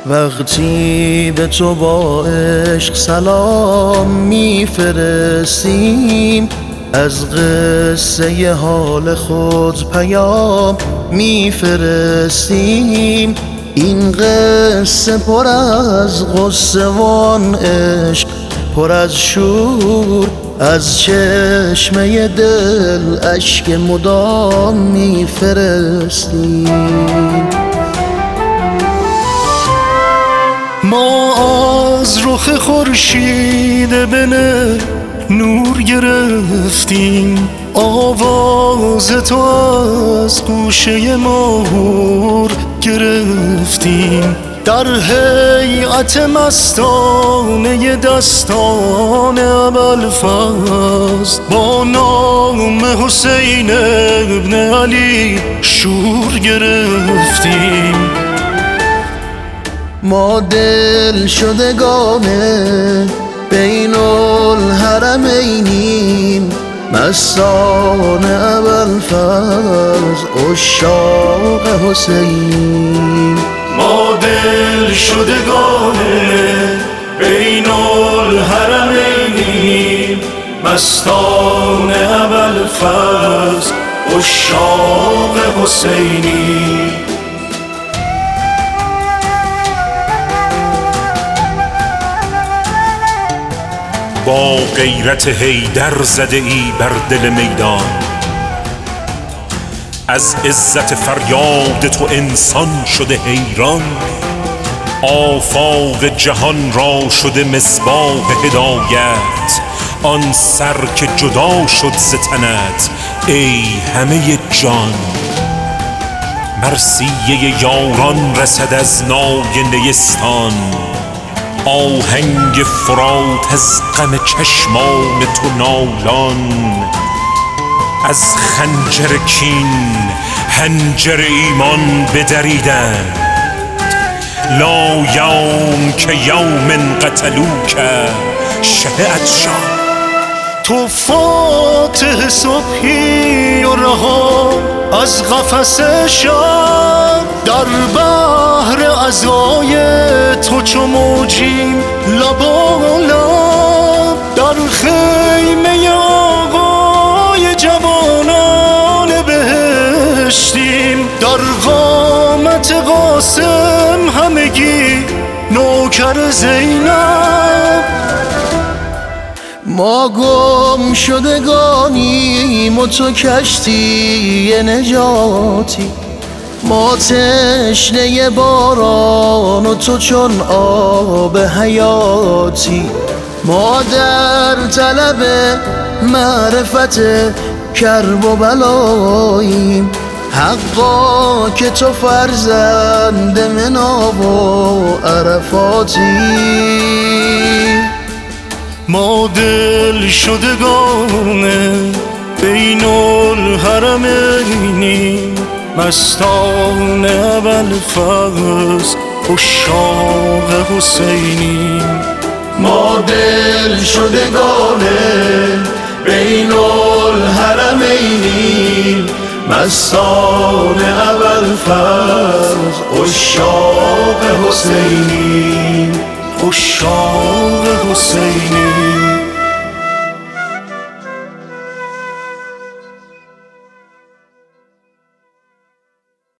وقتی به تو با عشق سلام میفرستیم، از قصه حال خود پیام میفرستیم. این قصه پر از غصه وان عشق، پر از شور، از چشمه دل اشک مدام میفرستیم. ما از رخ خورشید بنه نور گرفتیم، آواز تو از گوشه ماهور گرفتیم. در هیئت مستانه دستان ابوالفضل با نام حسین ابن علی شور گرفتیم. ما دل شدگان بین الحرمینیم، مستان ابوالفضل عشاق حسینیم. ما دل شدگان بین الحرمینیم، مستان ابوالفضل عشاق حسینیم. با غیرت حیدر زده ای بر دل میدان، از عزت فریاد تو انسان شده حیران. آفاق جهان را شده مصباح هدایت، آن سر که جدا شد ز تنت ای همه جان. مرثیه یاران رسد از نای نیستان، آهنگ فرات از غم چشمان تو نالان. از خنجر کین حنجر ایمان بدریدند، لا یوم که یوم قتلوک شب عطشان. تو فاتح صبحی و رها از قفس شب، در بحر عزای تو چو موجیم لبالب. در خیمه آقای جوانان بهشتیم، در قامت قاسم همگی نوکر زینب. ما گم شدگانیم و تو کشتی نجاتی، ما تشنه باران و تو چون آب حیاتی. ما در طلب معرفت کرب و بلاییم، حقا که تو فرزند منا و عرفاتی. ما دل شدگان بین الحرمینیم، مستان ابوالفضل عشاق حسینیم. ما دل شدگان بین الحرمینیم، مستان ابوالفضل عشاق حسینیم. عشاق حسینیم.